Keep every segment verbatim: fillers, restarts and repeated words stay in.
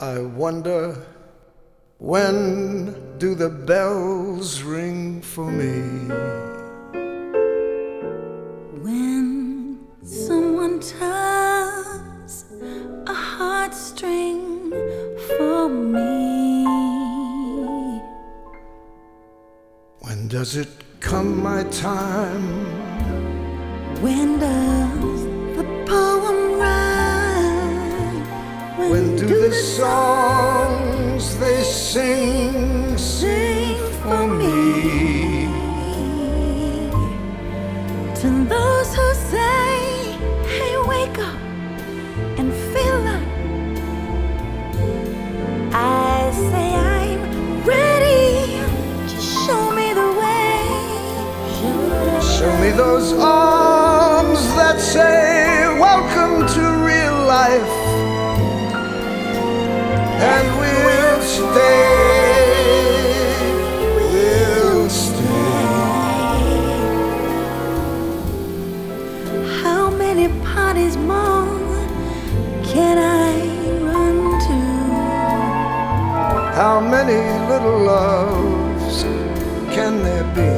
I wonder, when do the bells ring for me? When someone tugs a heartstring for me. When does it come my time? When does the poem rhyme? When, When do, do the songs they sing sing for me? To those who say, hey, wake up and feel like, I say I'm ready. Just show me the way. Show me those arms that say, welcome to real life. And we'll stay, we'll stay. How many parties more can I run to? How many little loves can there be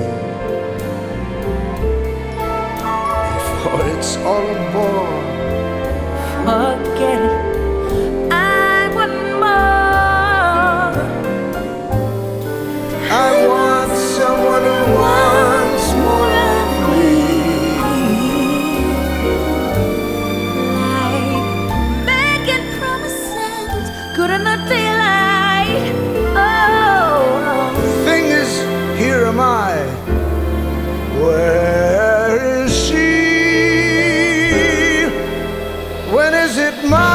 before it's all a bore? Forget it. I want more. I want someone who wants more of me. Like making promises, good in the daylight. Oh, The thing is, here am I. Where is she? When is it mine?